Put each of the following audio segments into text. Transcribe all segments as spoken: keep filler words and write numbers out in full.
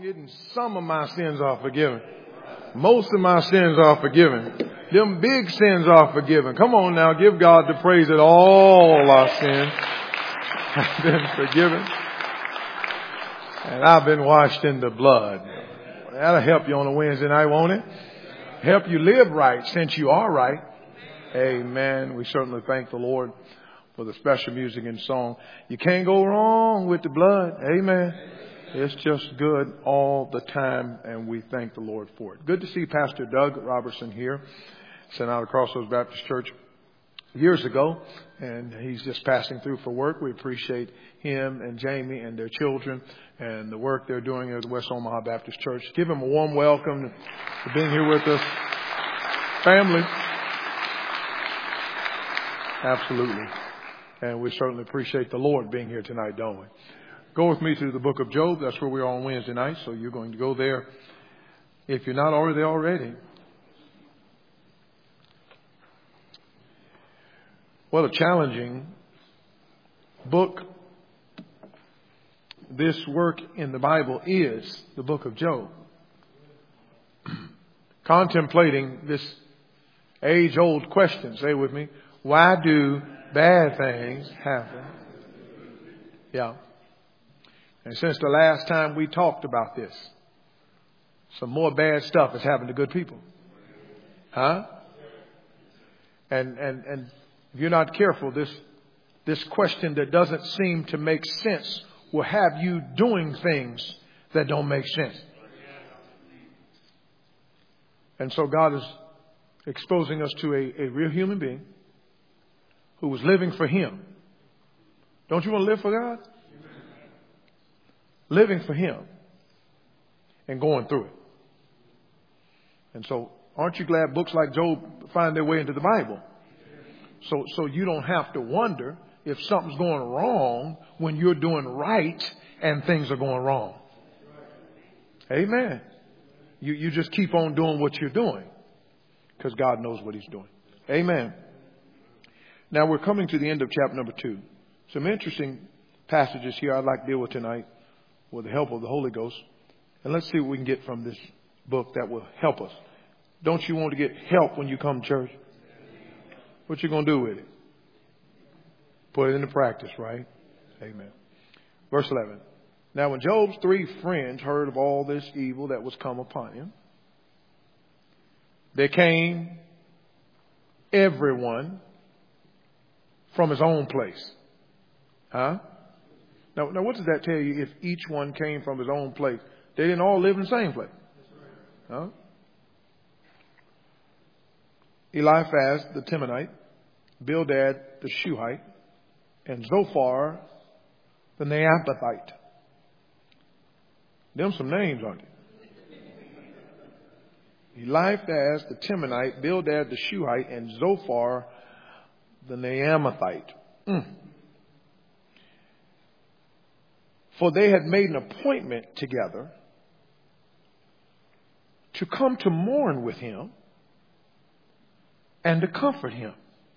getting some of my sins are forgiven. Most of my sins are forgiven. Them big sins are forgiven. Come on now, give God the praise that all our sins have been forgiven. And I've been washed in the blood. That'll help you on a Wednesday night, won't it? Help you live right since you are right. Amen. We certainly thank the Lord for the special music and song. You can't go wrong with the blood. Amen. It's just good all the time, and we thank the Lord for it. Good to see Pastor Doug Robertson here, sent out of Crossroads Baptist Church years ago, and he's just passing through for work. We appreciate him and Jamie and their children and the work they're doing at the West Omaha Baptist Church. Give him a warm welcome for being here with us. Family. Absolutely. And we certainly appreciate the Lord being here tonight, don't we? Go with me to the book of Job. That's where we are on Wednesday night. So you're going to go there if you're not already already. What a challenging book this work in the Bible is, the book of Job. Contemplating this age-old question. Say with me. Why do bad things happen? Yeah. And since the last time we talked about this, some more bad stuff has happened to good people. Huh? And, and, and if you're not careful, this, this question that doesn't seem to make sense will have you doing things that don't make sense. And so God is exposing us to a, a real human being who was living for Him. Don't you want to live for God? Living for Him and going through it. And so, aren't you glad books like Job find their way into the Bible? So, so you don't have to wonder if something's going wrong when you're doing right and things are going wrong. Amen. You, you just keep on doing what you're doing because God knows what He's doing. Amen. Now we're coming to the end of chapter number two. Some interesting passages here I'd like to deal with tonight with the help of the Holy Ghost. And let's see what we can get from this book that will help us. Don't you want to get help when you come to church? What you going to do with it? Put it into practice, right? Amen. Verse eleven. Now when Job's three friends heard of all this evil that was come upon him, they came, everyone, from his own place. Huh? Now, now, what does that tell you if each one came from his own place? They didn't all live in the same place. Huh? Eliphaz the Temanite, Bildad the Shuhite, and Zophar the Naamathite. Them some names, aren't they? Eliphaz the Temanite, Bildad the Shuhite, and Zophar the Naamathite. Mm. For they had made an appointment together to come to mourn with him and to comfort him.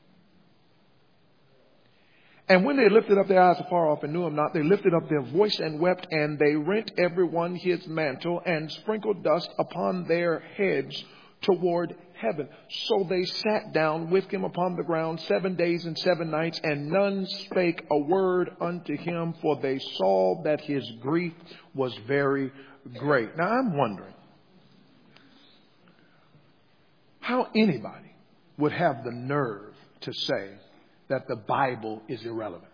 And when they lifted up their eyes afar off and knew him not, they lifted up their voice and wept, and they rent every one his mantle and sprinkled dust upon their heads toward heaven. So they sat down with him upon the ground seven days and seven nights, and none spake a word unto him, for they saw that his grief was very great. Now I'm wondering how anybody would have the nerve to say that the Bible is irrelevant.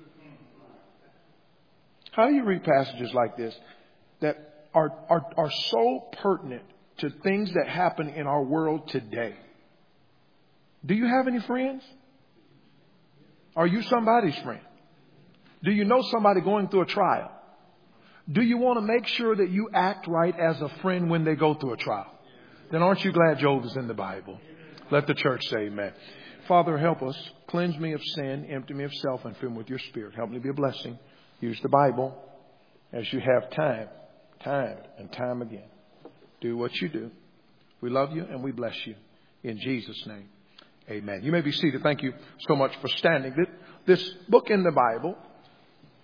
How do you read passages like this that are, are, are so pertinent to things that happen in our world today? Do you have any friends? Are you somebody's friend? Do you know somebody going through a trial? Do you want to make sure that you act right as a friend when they go through a trial? Then aren't you glad Job is in the Bible? Let the church say amen. Father, help us. Cleanse me of sin. Empty me of self and fill me with your Spirit. Help me be a blessing. Use the Bible as you have time, time and time again. Do what you do. We love you and we bless you. In Jesus' name, amen. You may be seated. Thank you so much for standing. This book in the Bible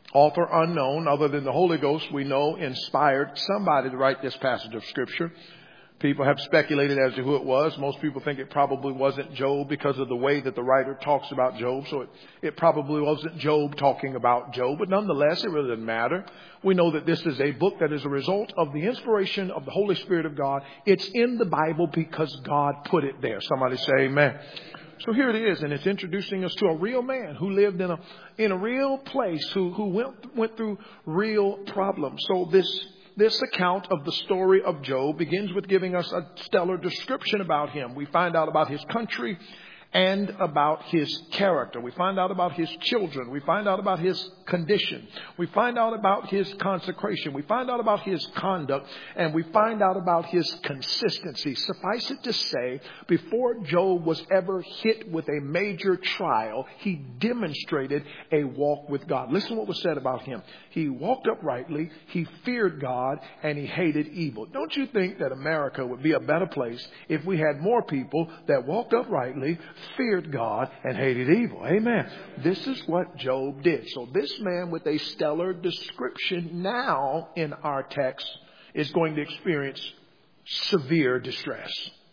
Author unknown, other than the Holy Ghost, we know, inspired somebody to write this passage of Scripture. People have speculated as to who it was. Most people think it probably wasn't Job because of the way that the writer talks about Job. So it, it probably wasn't Job talking about Job. But nonetheless, it really doesn't matter. We know that this is a book that is a result of the inspiration of the Holy Spirit of God. It's in the Bible because God put it there. Somebody say amen. So here it is, and it's introducing us to a real man who lived in a in a real place, who who went went through real problems. So this This account of the story of Job begins with giving us a stellar description about him. We find out about his country and about his character. We find out about his children. We find out about his condition. We find out about his consecration. We find out about his conduct. And we find out about his consistency. Suffice it to say, before Job was ever hit with a major trial, he demonstrated a walk with God. Listen to what was said about him. He walked uprightly, he feared God, and he hated evil. Don't you think that America would be a better place if we had more people that walked uprightly, feared God, and hated evil? Amen. This is what Job did. So this man with a stellar description now in our text is going to experience severe distress.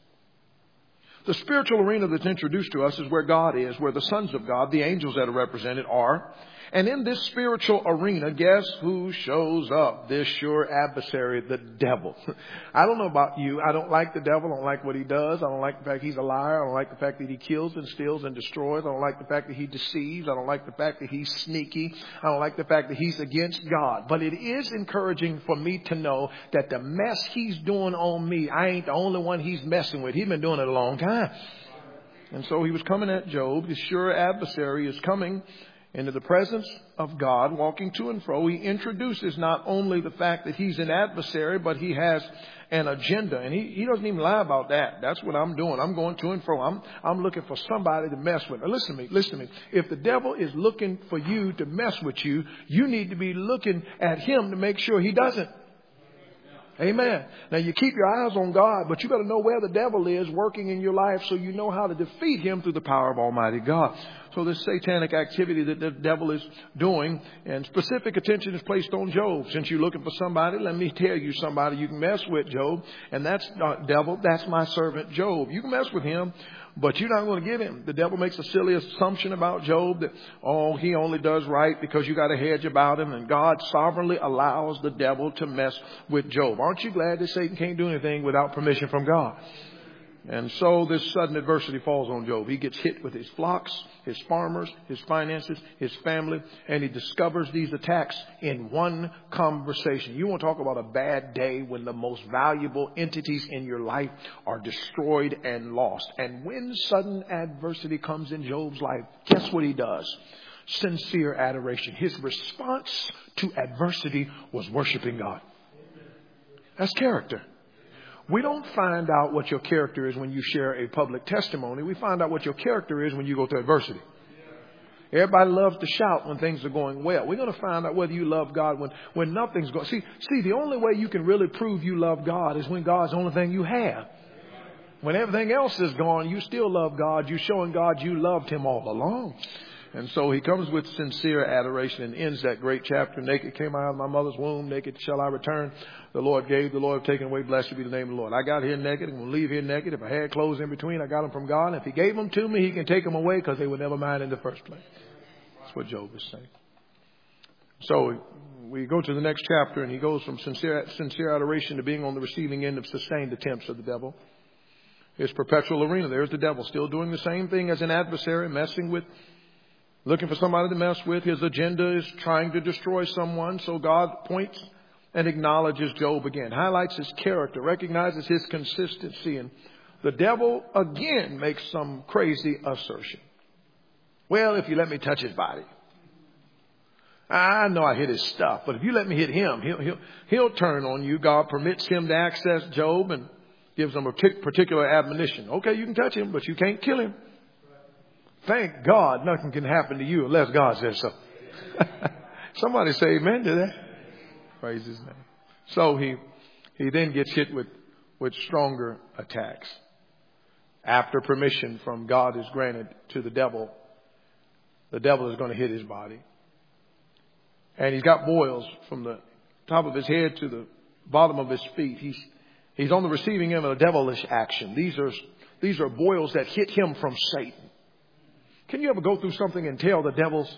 The spiritual arena that's introduced to us is where God is, where the sons of God, the angels that are represented, are. And in this spiritual arena, guess who shows up? This sure adversary, the devil. I don't know about you. I don't like the devil. I don't like what he does. I don't like the fact he's a liar. I don't like the fact that he kills and steals and destroys. I don't like the fact that he deceives. I don't like the fact that he's sneaky. I don't like the fact that he's against God. But it is encouraging for me to know that the mess he's doing on me, I ain't the only one he's messing with. He's been doing it a long time. And so he was coming at Job. The sure adversary is coming into the presence of God, walking to and fro. He introduces not only the fact that he's an adversary, but he has an agenda. And he, he doesn't even lie about that. That's what I'm doing. I'm going to and fro. I'm, I'm looking for somebody to mess with. Now listen to me. Listen to me. If the devil is looking for you to mess with you, you need to be looking at him to make sure he doesn't. Amen. Now you keep your eyes on God, but you got to know where the devil is working in your life so you know how to defeat him through the power of Almighty God. So this satanic activity that the devil is doing, and specific attention is placed on Job. Since you're looking for somebody, let me tell you somebody you can mess with, Job. And that's not devil. That's my servant Job. You can mess with him, but you're not going to get him. The devil makes a silly assumption about Job that, oh, he only does right because you got a hedge about him. And God sovereignly allows the devil to mess with Job. Aren't you glad that Satan can't do anything without permission from God? And so this sudden adversity falls on Job. He gets hit with his flocks, his farmers, his finances, his family, and he discovers these attacks in one conversation. You want to talk about a bad day when the most valuable entities in your life are destroyed and lost. And when sudden adversity comes in Job's life, guess what he does? Sincere adoration. His response to adversity was worshiping God. That's character. We don't find out what your character is when you share a public testimony. We find out what your character is when you go through adversity. Everybody loves to shout when things are going well. We're going to find out whether you love God when, when nothing's going. See, see, the only way you can really prove you love God is when God's the only thing you have. When everything else is gone, you still love God. You're showing God you loved him all along. And so he comes with sincere adoration and ends that great chapter. Naked came I out of my mother's womb. Naked shall I return. The Lord gave, the Lord have taken away. Blessed be the name of the Lord. I got here naked and will leave here naked. If I had clothes in between, I got them from God. If he gave them to me, he can take them away because they were never mine in the first place. That's what Job is saying. So we go to the next chapter and he goes from sincere, sincere adoration to being on the receiving end of sustained attempts of the devil. His perpetual arena. There's the devil still doing the same thing as an adversary, messing with, looking for somebody to mess with. His agenda is trying to destroy someone. So God points and acknowledges Job again, highlights his character, recognizes his consistency. And the devil again makes some crazy assertion. Well, if you let me touch his body. I know I hit his stuff, but if you let me hit him, he'll, he'll, he'll turn on you. God permits him to access Job and gives him a particular admonition. Okay, you can touch him, but you can't kill him. Thank God nothing can happen to you unless God says so. Somebody say amen to that. Praise his name. So he he then gets hit with, with stronger attacks. After permission from God is granted to the devil, the devil is going to hit his body. And he's got boils from the top of his head to the bottom of his feet. He's, he's on the receiving end of a devilish action. These are, these are boils that hit him from Satan. Can you ever go through something and tell the devil's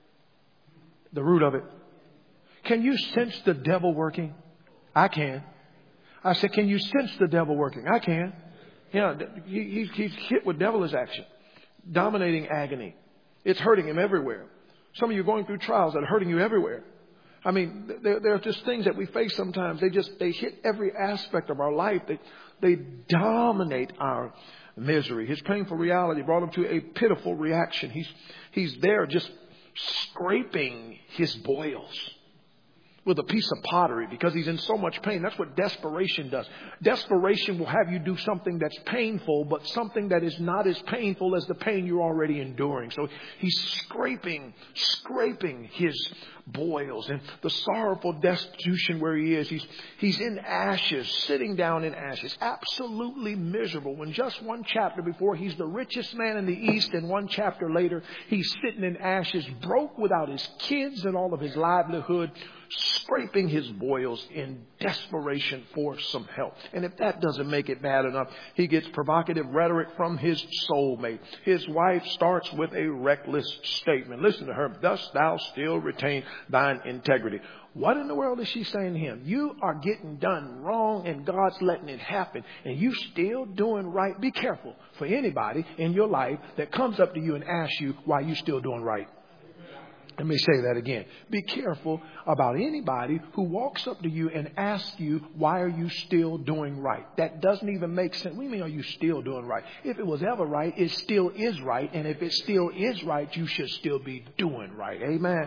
the root of it? Can you sense the devil working? I can. I said, can you sense the devil working? I can. Yeah, he, he's hit with devilish action, dominating agony. It's hurting him everywhere. Some of you are going through trials that are hurting you everywhere. I mean, there, there are just things that we face sometimes. They just, they hit every aspect of our life. They, they dominate our misery. His painful reality brought him to a pitiful reaction. He's, he's there just scraping his boils with a piece of pottery because he's in so much pain. That's what desperation does. Desperation will have you do something that's painful, but something that is not as painful as the pain you're already enduring. So he's scraping, scraping his boils and the sorrowful destitution where he is. He's, he's in ashes, sitting down in ashes, absolutely miserable. When just one chapter before he's the richest man in the East, and one chapter later he's sitting in ashes, broke without his kids and all of his livelihood, scraping his boils in desperation for some help. And if that doesn't make it bad enough, he gets provocative rhetoric from his soulmate. His wife starts with a reckless statement. Listen to her. Dost thou still retain thine integrity? What in the world is she saying to him? You are getting done wrong and God's letting it happen and you still doing right. Be careful for anybody in your life that comes up to you and asks you why you still doing right. Let me say that again. Be careful about anybody who walks up to you and asks you, why are you still doing right? That doesn't even make sense. What do you mean, are you still doing right? If it was ever right, it still is right. And if it still is right, you should still be doing right. Amen.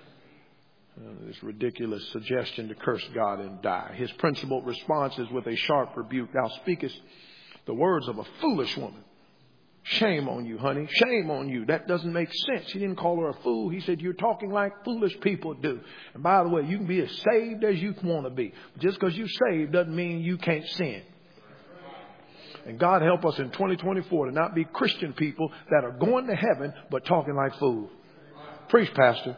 Uh, this ridiculous suggestion to curse God and die. His principal response is with a sharp rebuke. Thou speakest the words of a foolish woman. Shame on you, honey. Shame on you. That doesn't make sense. He didn't call her a fool. He said, you're talking like foolish people do. And by the way, you can be as saved as you want to be. Just because you're saved doesn't mean you can't sin. And God help us in twenty twenty-four to not be Christian people that are going to heaven but talking like fools. Preach, Pastor.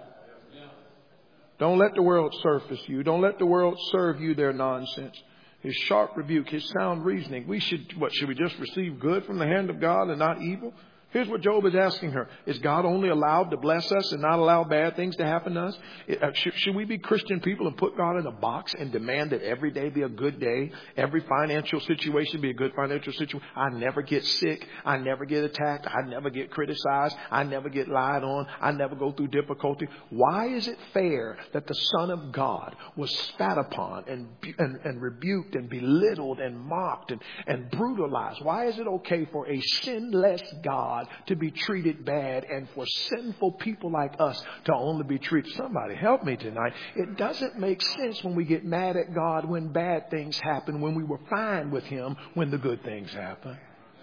Don't let the world surface you. Don't let the world serve you their nonsense. His sharp rebuke, his sound reasoning. We should, what, should we just receive good from the hand of God and not evil? Here's what Job is asking her. Is God only allowed to bless us and not allow bad things to happen to us? Should, should we be Christian people and put God in a box and demand that every day be a good day? Every financial situation be a good financial situation? I never get sick. I never get attacked. I never get criticized. I never get lied on. I never go through difficulty. Why is it fair that the Son of God was spat upon and, and, and rebuked and belittled and mocked and, and brutalized? Why is it okay for a sinless God to be treated bad and for sinful people like us to only be treated? Somebody help me tonight. It doesn't make sense when we get mad at God when bad things happen, when we were fine with him when the good things happen.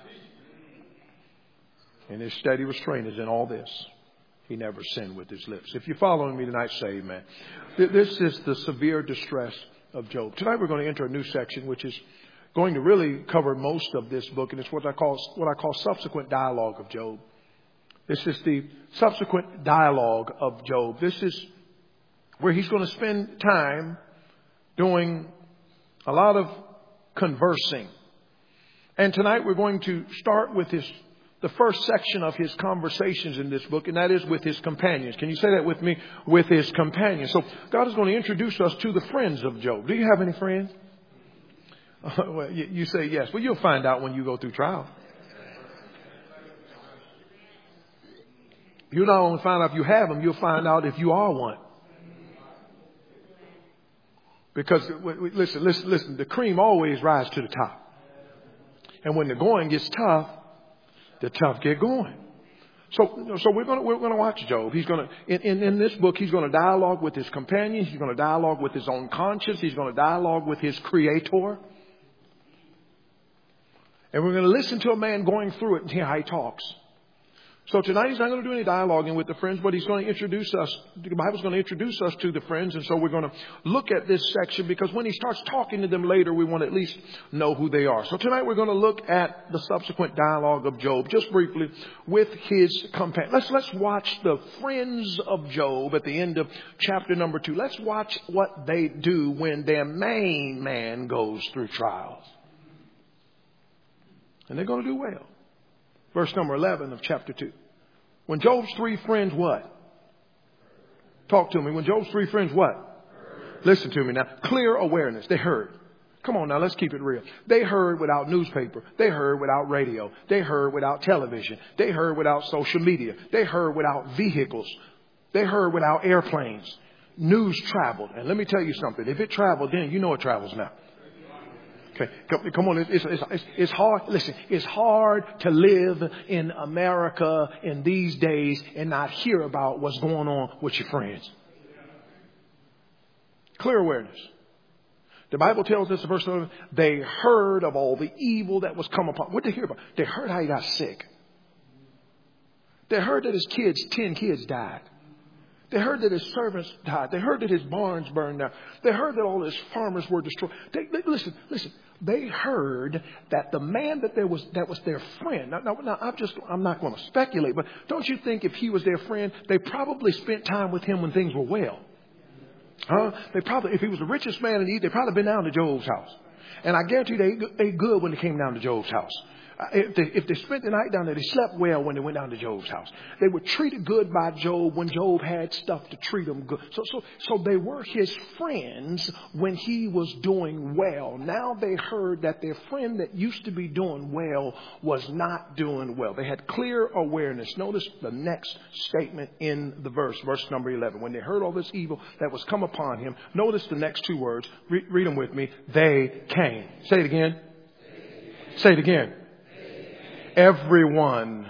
And his steady restraint is in all this. He never sinned with his lips. If you're following me tonight, say amen. This is the severe distress of Job. Tonight we're going to enter a new section which is going to really cover most of this book, and it's what I call what I call subsequent dialogue of Job. This is the subsequent dialogue of Job. This is where he's going to spend time doing a lot of conversing. And tonight we're going to start with his the first section of his conversations in this book, and that is with his companions. Can you say that with me? With his companions. So God is going to introduce us to the friends of Job. Do you have any friends? Well, you say yes. Well, you'll find out when you go through trial. You'll not only find out if you have them, you'll find out if you are one. Because, listen, listen, listen, the cream always rises to the top. And when the going gets tough, the tough get going. So, so we're going to, we're going to watch Job. He's going to, in, in, in this book, he's going to dialogue with his companions. He's going to dialogue with his own conscience. He's going to dialogue with his creator. And we're going to listen to a man going through it and hear how he talks. So tonight he's not going to do any dialoguing with the friends, but he's going to introduce us. The Bible's going to introduce us to the friends. And so we're going to look at this section because when he starts talking to them later, we want to at least know who they are. So tonight we're going to look at the subsequent dialogue of Job, just briefly, with his companion. Let's, let's watch the friends of Job at the end of chapter number two. Let's watch what they do when their main man goes through trials. And they're going to do well. Verse number eleven of chapter two. When Job's three friends what? Talk to me. When Job's three friends what? Heard. Listen to me now. Clear awareness. They heard. Come on now, let's keep it real. They heard without newspaper. They heard without radio. They heard without television. They heard without social media. They heard without vehicles. They heard without airplanes. News traveled. And let me tell you something. If it traveled then, you know it travels now. Okay, come on. It's, it's, it's, it's hard. Listen, it's hard to live in America in these days and not hear about what's going on with your friends. Clear awareness. The Bible tells us in verse eleven, they heard of all the evil that was come upon. What did they hear about? They heard how he got sick. They heard that his kids, ten kids died. They heard that his servants died. They heard that his barns burned down. They heard that all his farmers were destroyed. They, they, listen, listen. They heard that the man that there was that was their friend. Now, now, now, I'm just I'm not going to speculate, but don't you think if he was their friend, they probably spent time with him when things were well? Huh? They probably, if he was the richest man in Egypt, they probably been down to Job's house. And I guarantee they ate good when they came down to Job's house. If they, if they spent the night down there, they slept well when they went down to Job's house. They were treated good by Job when Job had stuff to treat them good. So, so, so they were his friends when he was doing well. Now they heard that their friend that used to be doing well was not doing well. They had clear awareness. Notice the next statement in the verse, verse number eleven. When they heard all this evil that was come upon him, notice the next two words. Re- read them with me. They came. Say it again. Say it again. Everyone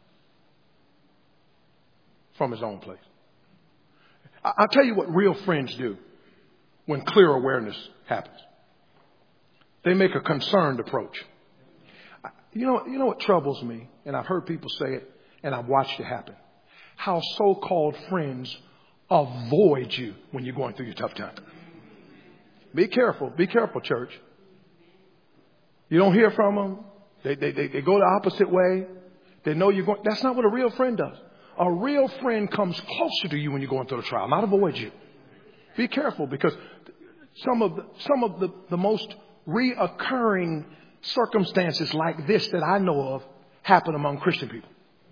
from his own place. I'll tell you what real friends do when clear awareness happens. They make a concerned approach. You know, you know what troubles me, and I've heard people say it, and I've watched it happen. How so-called friends avoid you when you're going through your tough time. Be careful. Be careful, church. You don't hear from them. They, they, they, they go the opposite way. They know you're going. That's not what a real friend does. A real friend comes closer to you when you're going through the trial, not avoid you. Be careful because some of the, some of the, the most reoccurring circumstances like this that I know of happen among Christian people.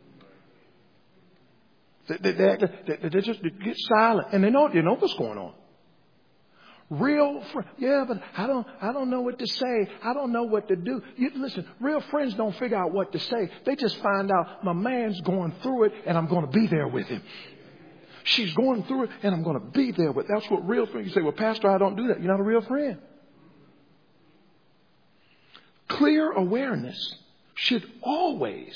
They, they, they, they, they just they get silent and they know, they know what's going on. Real friends, yeah, but I don't, I don't know what to say. I don't know what to do. You, listen, real friends don't figure out what to say. They just find out my man's going through it and I'm going to be there with him. She's going through it and I'm going to be there with. That's what real friends. You say, well, Pastor, I don't do that. You're not a real friend. Clear awareness should always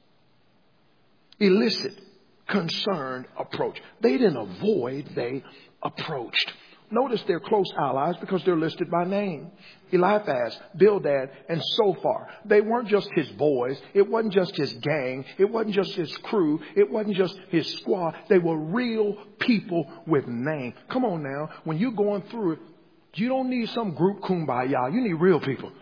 elicit concerned approach. They didn't avoid, they approached. Notice they're close allies because they're listed by name. Eliphaz, Bildad, and Zophar. They weren't just his boys. It wasn't just his gang. It wasn't just his crew. It wasn't just his squad. They were real people with name. Come on now. When you're going through it, you don't need some group kumbaya. You need real people.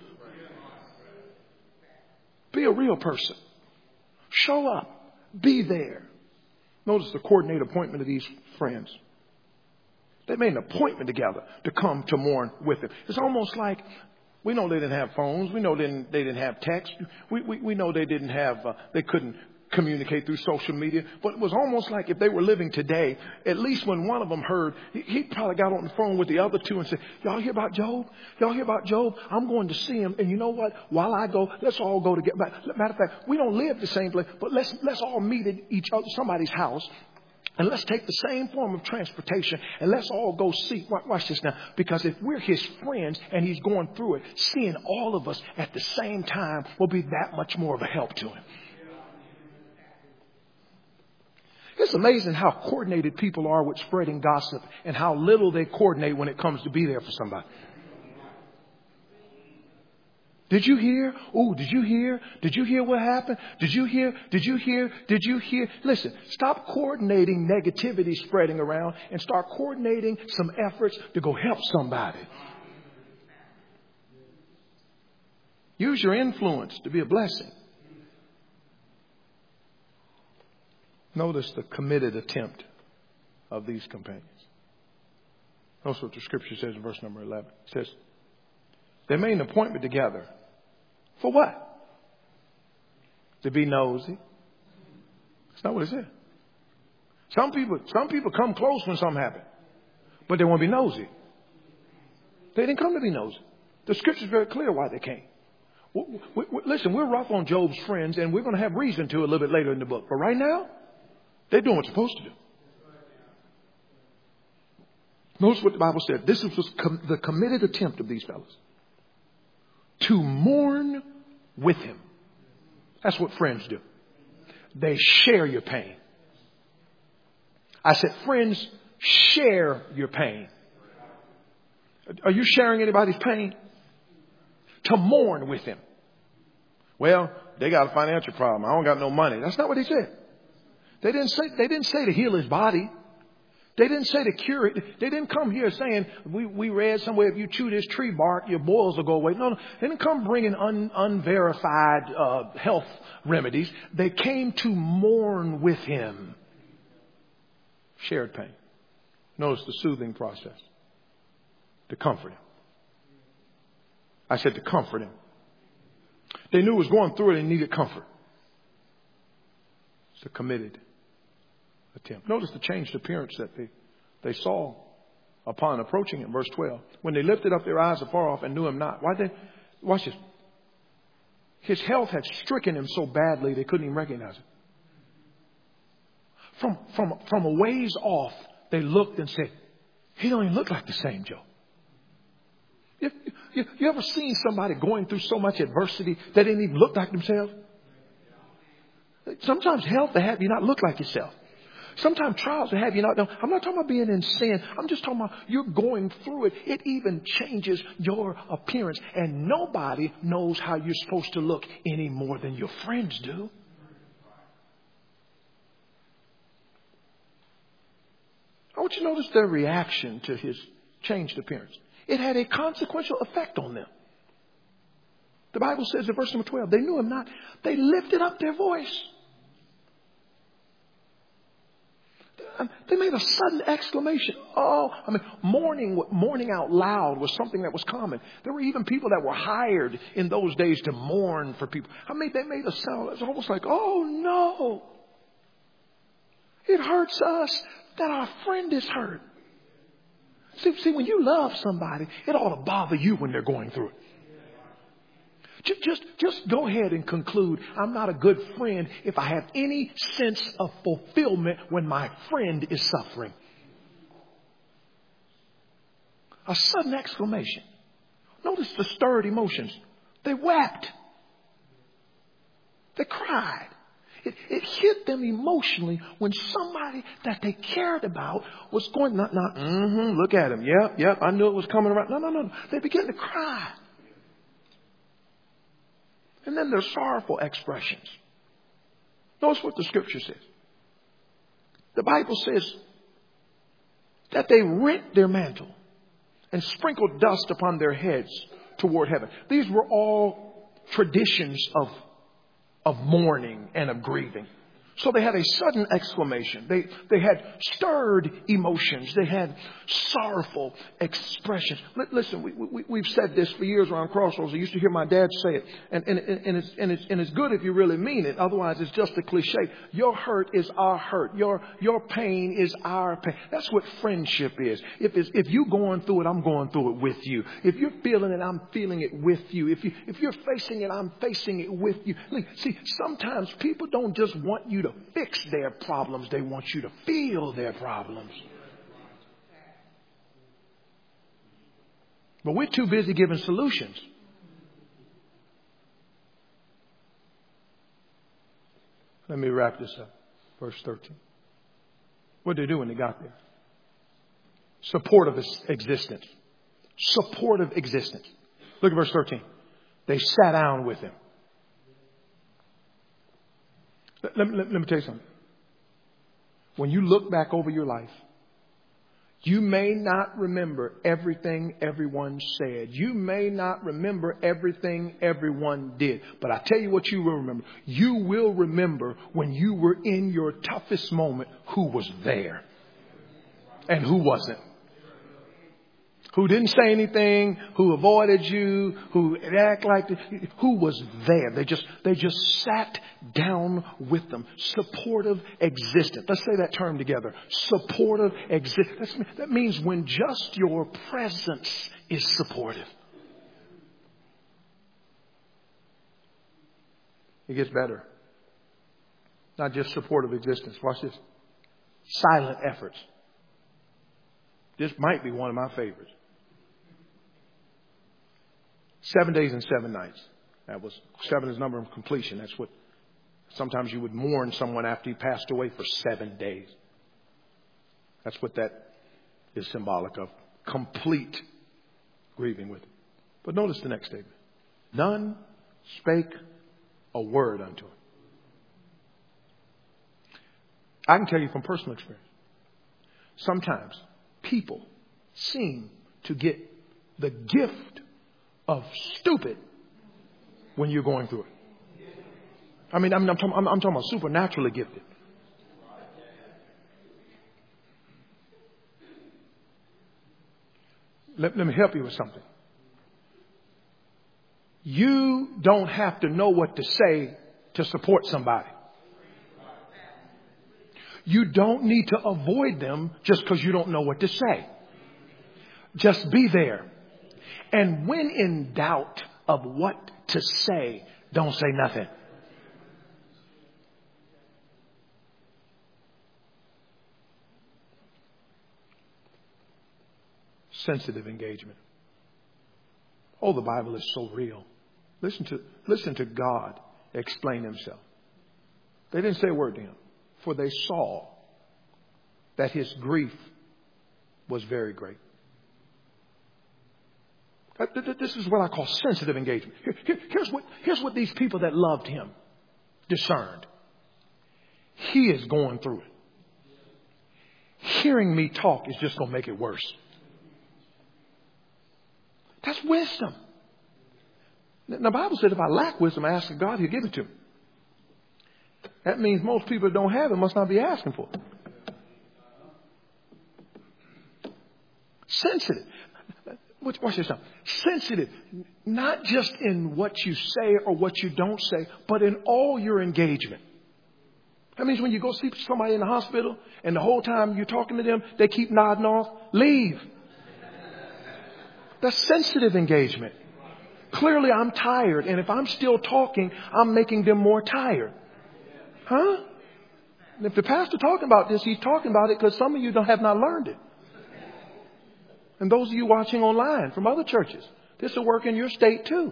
Be a real person. Show up. Be there. Notice the coordinated appointment of these friends. They made an appointment together to come to mourn with him. It's almost like we know they didn't have phones. We know they didn't, they didn't have text. We, we, we know they didn't have, uh, they couldn't communicate through social media. But it was almost like if they were living today, at least when one of them heard, he, he probably got on the phone with the other two and said, y'all hear about Job? Y'all hear about Job? I'm going to see him. And you know what? While I go, let's all go together. Matter of fact, we don't live the same place, but let's, let's all meet at each other, somebody's house. And let's take the same form of transportation and let's all go see. Watch this now. Because if we're his friends and he's going through it, seeing all of us at the same time will be that much more of a help to him. It's amazing how coordinated people are with spreading gossip and how little they coordinate when it comes to be there for somebody. Did you hear? Oh, did you hear? Did you hear what happened? Did you hear? Did you hear? Did you hear? Listen, stop coordinating negativity spreading around and start coordinating some efforts to go help somebody. Use your influence to be a blessing. Notice the committed attempt of these companions. Notice what the scripture says in verse number eleven. It says, they made an appointment together. For what? To be nosy. That's not what it said. Some people, some people come close when something happens, but they want to be nosy. They didn't come to be nosy. The scripture is very clear why they came. We, we, we, listen, we're rough on Job's friends, and we're going to have reason to a little bit later in the book. But right now, they're doing what they're supposed to do. Notice what the Bible said. This was com- the committed attempt of these fellows. To mourn with him. That's what friends do. They share your pain. I said, friends, share your pain. Are you sharing anybody's pain? To mourn with him. Well, they got a financial problem. I don't got no money. That's not what he said. They didn't say, they didn't say to heal his body. They didn't say to cure it. They didn't come here saying, we, we read somewhere, if you chew this tree bark, your boils will go away. No, no. They didn't come bringing un, unverified uh, health remedies. They came to mourn with him. Shared pain. Notice the soothing process. To comfort him. I said to comfort him. They knew he was going through it and needed comfort. It's a committed attempt. Notice the changed appearance that they, they saw upon approaching him. Verse twelve. When they lifted up their eyes afar off and knew him not. Why they? Watch this. His health had stricken him so badly they couldn't even recognize him. From, from, from a ways off, they looked and said, he don't even look like the same Joe. You, you, you ever seen somebody going through so much adversity they didn't even look like themselves? Sometimes health will have you not look like yourself. Sometimes trials will have you not know. I'm not talking about being in sin. I'm just talking about you're going through it. It even changes your appearance. And nobody knows how you're supposed to look any more than your friends do. I want you to notice their reaction to his changed appearance. It had a consequential effect on them. The Bible says in verse number twelve, they knew him not. They lifted up their voice. They made a sudden exclamation. Oh, I mean, mourning, mourning out loud was something that was common. There were even people that were hired in those days to mourn for people. I mean, they made a sound. It's almost like, oh no. It hurts us that our friend is hurt. See, see, when you love somebody, it ought to bother you when they're going through it. Just, just, just go ahead and conclude, I'm not a good friend if I have any sense of fulfillment when my friend is suffering. A sudden exclamation. Notice the stirred emotions. They wept. They cried. It, it hit them emotionally when somebody that they cared about was going, not, not, mm-hmm, look at him. Yep, yep, I knew it was coming around. No, no, no. They began to cry. And then there's sorrowful expressions. Notice what the scripture says. The Bible says that they rent their mantle and sprinkled dust upon their heads toward heaven. These were all traditions of, of mourning and of grieving. So they had a sudden exclamation. They, they had stirred emotions. They had sorrowful expressions. L- listen, we, we, we've said this for years around Crossroads. I used to hear my dad say it. And, and, and, it's, and, it's, and it's good if you really mean it. Otherwise, it's just a cliche. Your hurt is our hurt. Your, your pain is our pain. That's what friendship is. If, it's, if you're going through it, I'm going through it with you. If you're feeling it, I'm feeling it with you. If, you, if you're facing it, I'm facing it with you. See, sometimes people don't just want you to fix their problems. They want you to feel their problems. But we're too busy giving solutions. Let me wrap this up. Verse thirteen. What did they do when they got there? Supportive existence. Supportive existence. Look at verse thirteen. They sat down with him. Let, let, let, let me tell you something. When you look back over your life, you may not remember everything everyone said. You may not remember everything everyone did. But I tell you what you will remember. You will remember when you were in your toughest moment, who was there and who wasn't. Who didn't say anything, who avoided you, who act like, who was there. They just, they just sat down with them. Supportive existence. Let's say that term together. Supportive existence. That means when just your presence is supportive. It gets better. Not just supportive existence. Watch this. Silent efforts. This might be one of my favorites. Seven days and seven nights. That was seven is number of completion. That's what sometimes you would mourn someone after he passed away for seven days. That's what that is symbolic of. Complete grieving with him. But notice the next statement. None spake a word unto him. I can tell you from personal experience. Sometimes people seem to get the gift of stupid when you're going through it. I mean, I'm, I'm, talking, I'm, I'm talking about supernaturally gifted. Let, let me help you with something. You don't have to know what to say to support somebody. You don't need to avoid them just because you don't know what to say. Just be there. And when in doubt of what to say, don't say nothing. Sensitive engagement. Oh, the Bible is so real. Listen to, listen to God explain himself. They didn't say a word to him, for they saw that his grief was very great. This is what I call sensitive engagement. Here, here, here's what, here's what these people that loved him discerned. He is going through it. Hearing me talk is just going to make it worse. That's wisdom. Now, the Bible said if I lack wisdom, I ask God, he'll give it to me. That means most people that don't have it must not be asking for it. Sensitive. Watch this now. Sensitive, not just in what you say or what you don't say, but in all your engagement. That means when you go see somebody in the hospital and the whole time you're talking to them, they keep nodding off, leave. That's sensitive engagement. Clearly I'm tired, and if I'm still talking, I'm making them more tired. Huh? And if the pastor talking about this, he's talking about it because some of you don't have not learned it. And those of you watching online from other churches, this will work in your state too.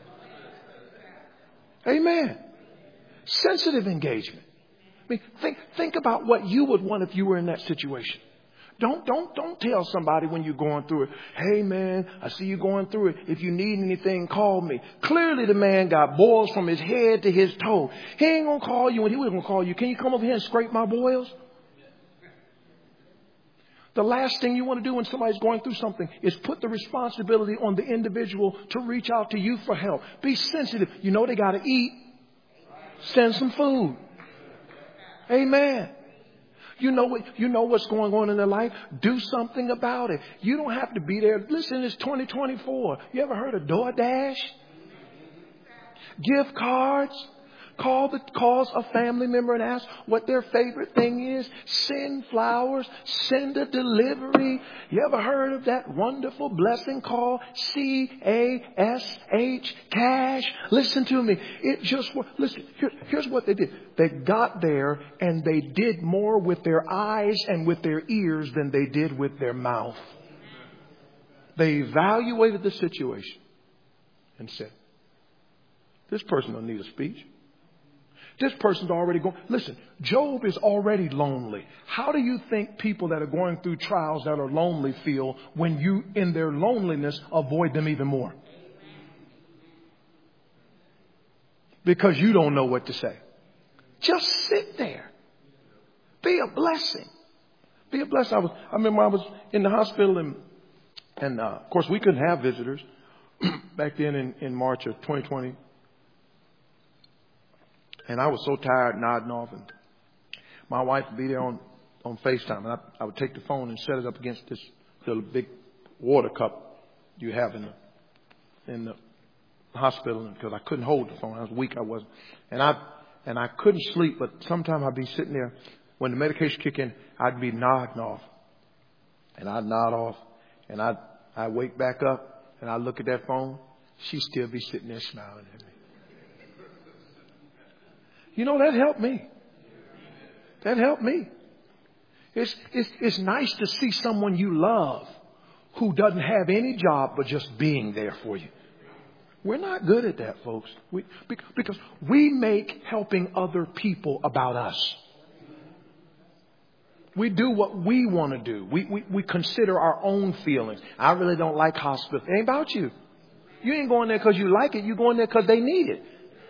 Amen. Sensitive engagement. I mean, think, think about what you would want if you were in that situation. Don't, don't, don't tell somebody when you're going through it, hey man, I see you going through it. If you need anything, call me. Clearly the man got boils from his head to his toe. He ain't going to call you when he wasn't going to call you. Can you come over here and scrape my boils? The last thing you want to do when somebody's going through something is put the responsibility on the individual to reach out to you for help. Be sensitive. You know they got to eat. Send some food. Amen. You know what, you know what's going on in their life. Do something about it. You don't have to be there. Listen, it's twenty twenty-four. You ever heard of DoorDash? Gift cards. Call the, calls a family member and ask what their favorite thing is. Send flowers. Send a delivery. You ever heard of that wonderful blessing called C A S H, cash? Listen to me. It just, listen, here, here's what they did. They got there and they did more with their eyes and with their ears than they did with their mouth. They evaluated the situation and said, this person don't need a speech. This person's already going. Listen, Job is already lonely. How do you think people that are going through trials that are lonely feel when you, in their loneliness, avoid them even more? because you don't know what to say. Just sit there. Be a blessing. Be a blessing. I was, I remember I was in the hospital and, and, uh, of course we couldn't have visitors back then in, in March of twenty twenty. And I was so tired nodding off, and my wife would be there on, on FaceTime, and I, I would take the phone and set it up against this little big water cup you have in the, in the hospital, because I couldn't hold the phone. I was weak. I wasn't. And I, and I couldn't sleep, but sometime I'd be sitting there when the medication kick in, I'd be nodding off, and I'd nod off, and I'd, I'd wake back up and I'd look at that phone. She'd still be sitting there smiling at me. You know, that helped me. That helped me. It's, it's, it's nice to see someone you love who doesn't have any job but just being there for you. We're not good at that, folks. We, because we make helping other people about us. We do what we want to do. We, we, we consider our own feelings. I really don't like hospital. It ain't about you. You ain't going there because you like it. You're going there because they need it.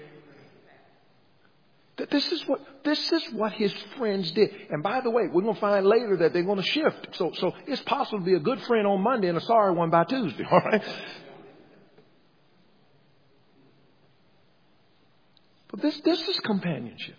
This is what this is what his friends did. And by the way, we're going to find later that they're going to shift. So, so it's possible to be a good friend on Monday and a sorry one by Tuesday. All right. But this this is companionship.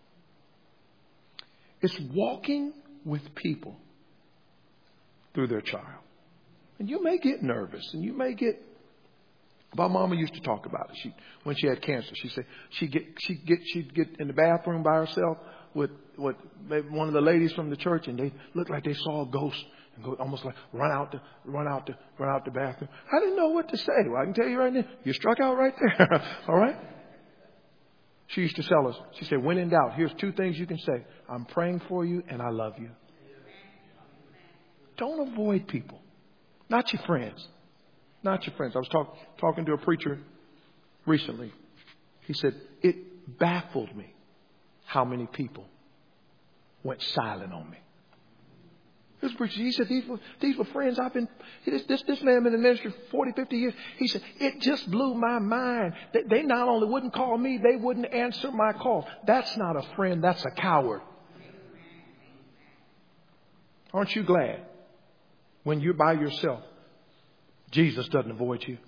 It's walking with people through their trial. And you may get nervous, and you may get. My mama used to talk about it. She, when she had cancer, she said she get she get she'd get in the bathroom by herself with with maybe one of the ladies from the church, and they looked like they saw a ghost and go almost like run out the run out the run out the bathroom. I didn't know what to say. Well, I can tell you right now, you struck out right there. All right. She used to tell us. She said, "When in doubt, here's two things you can say: I'm praying for you, and I love you." Don't avoid people, not your friends. Not your friends. I was talk, talking to a preacher recently. He said, it baffled me how many people went silent on me. This preacher, he said, these were, these were friends I've been, this, this, this man been in the ministry for forty, fifty years. He said, it just blew my mind. They, they not only wouldn't call me, they wouldn't answer my call. That's not a friend. That's a coward. Aren't you glad when you're by yourself, Jesus doesn't avoid you?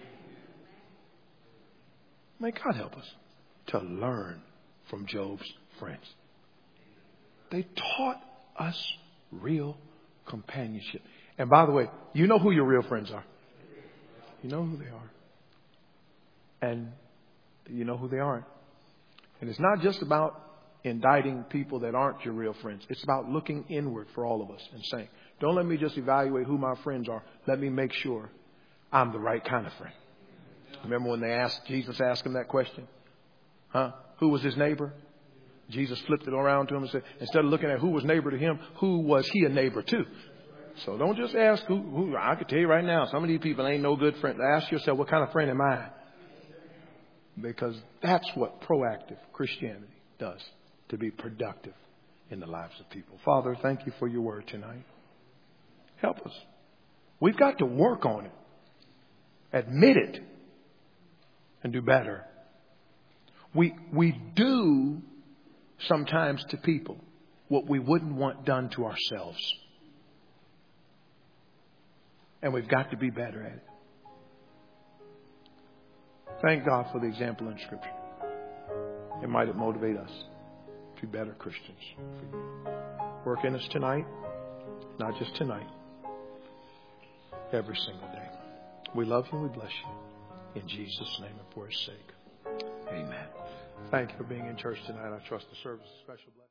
May God help us to learn from Job's friends. They taught us real companionship. And by the way, you know who your real friends are. You know who they are. And you know who they aren't. And it's not just about indicting people that aren't your real friends. It's about looking inward for all of us and saying, don't let me just evaluate who my friends are. Let me make sure I'm the right kind of friend. Remember when they asked, Jesus asked him that question? Huh? Who was his neighbor? Jesus flipped it around to him and said, instead of looking at who was neighbor to him, who was he a neighbor to? So don't just ask who, who I can tell you right now, some of these people ain't no good friends. Ask yourself, what kind of friend am I? Because that's what proactive Christianity does, to be productive in the lives of people. Father, thank you for your word tonight. Help us. We've got to work on it. Admit it. And do better. We, we do sometimes to people what we wouldn't want done to ourselves. And we've got to be better at it. Thank God for the example in Scripture. It might motivate us to be better Christians. Work in us tonight. Not just tonight. Every single day. We love you and we bless you. In Jesus' name and for his sake. Amen. Thank you for being in church tonight. I trust the service is special blessing.